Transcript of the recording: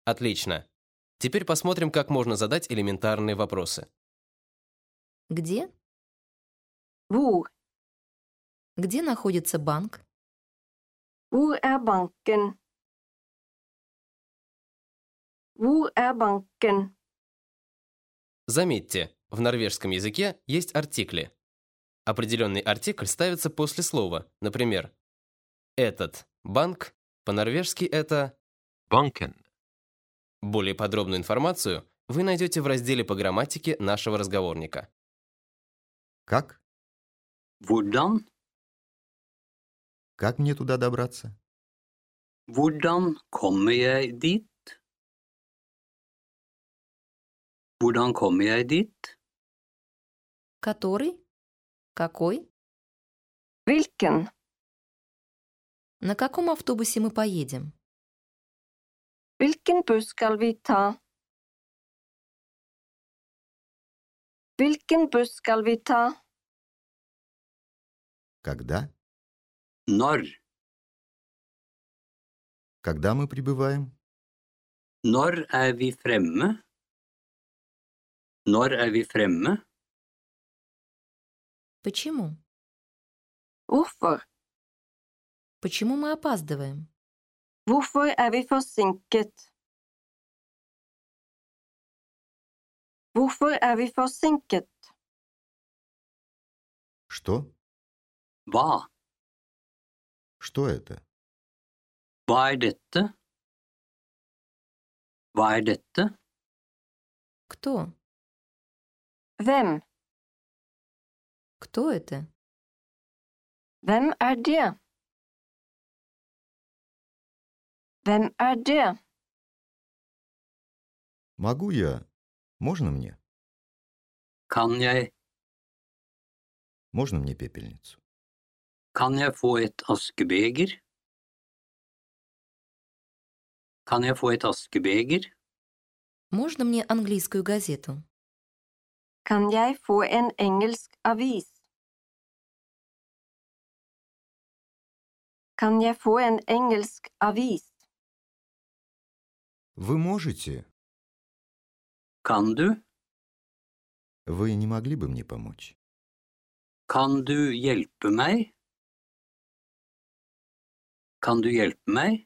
Отлично. Теперь посмотрим, как можно задать элементарные вопросы. Где? Hvor? Где находится банк? Hvor er banken? Hvor er banken? Заметьте, в норвежском языке есть артикли. Определенный артикль ставится после слова. Например, этот банк, по-норвежски это... Banken. Более подробную информацию вы найдете в разделе по грамматике нашего разговорника. Как? Hvordan? Как мне туда добраться? Hvordan kommer jeg dit? Hvordan kommer jeg dit? Который? Какой? Hvilken? На каком автобусе мы поедем? Hvilken buss skal vi ta? Hvilken buss skal vi ta? Когда? Når? Когда мы прибываем? Når er vi fremme? Når er vi fremme? Почему? Hvorfor? Почему мы опаздываем? Hvorfor er vi forsinket? Hvorfor er vi forsinket? Что? Hva? Что это? Hva er dette? Hva er dette? Кто? Hvem? Кто это? Hvem er det? Hvem er det? Могу я? Можно мне? Kan jeg Можно мне пепельницу? få et askebeger? Kan jeg få et askebeger? Можно мне английскую газету? Kan jeg få en engelsk avis? Kan jeg få en engelsk avis? Вы можете? Kan du? Вы не могли бы мне помочь? Kan du hjelpe meg? Kan du hjelpe meg?